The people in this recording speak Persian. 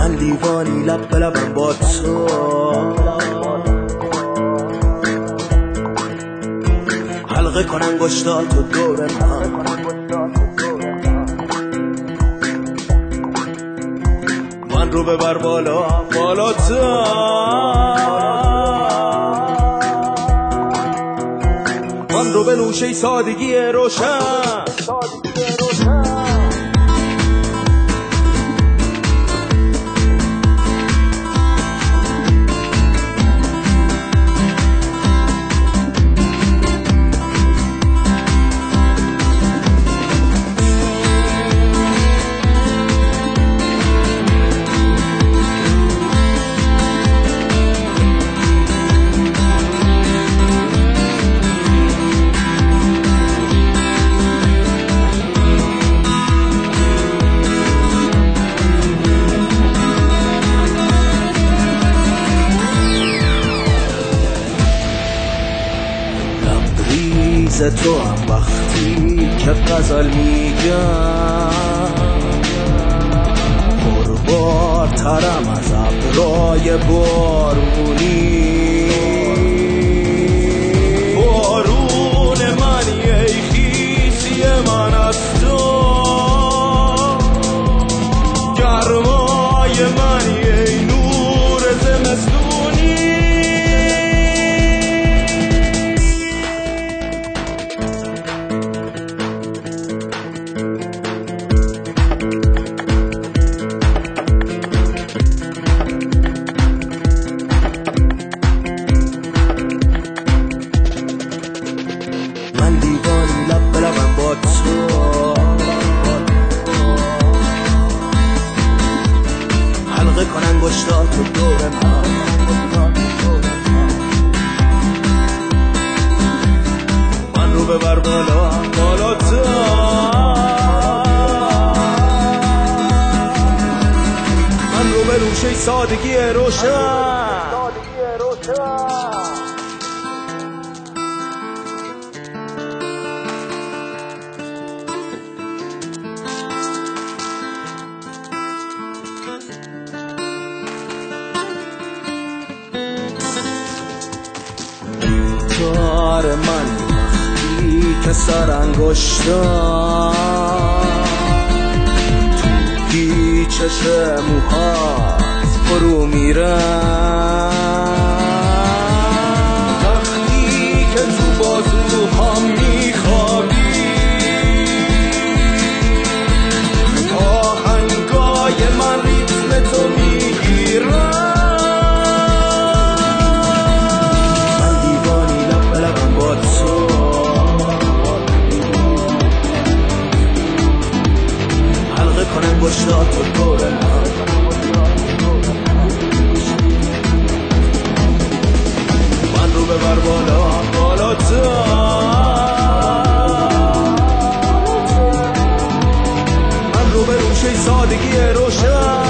من دیوانی لب به لبم با تو، حلقه کن انگشتاتو دور من رو ببر بالا بالاتر، من رو به نوشه سادگی روشن. تو هم وقتی که غزل میگم پربارترم از ابرای بارونی، بارون منی ای خیسی من از تو، گرمای منی ای نور زمستونی. من دیوانی لب به لبم با تو، حلقه کن انگشتاتو دور من رو ببر بالا بالاتر، من رو به روشه سادگی روشن. کار من وقتی که سر انگشتم تو پیچش موهات فرو میرم، وقتی که تو بازوهام میخوابی آهنگای من ریتم تو میگیرم. انگشتاتو دور من رو ببر بالا بالاتر، من رو به روشه سادگی روشن.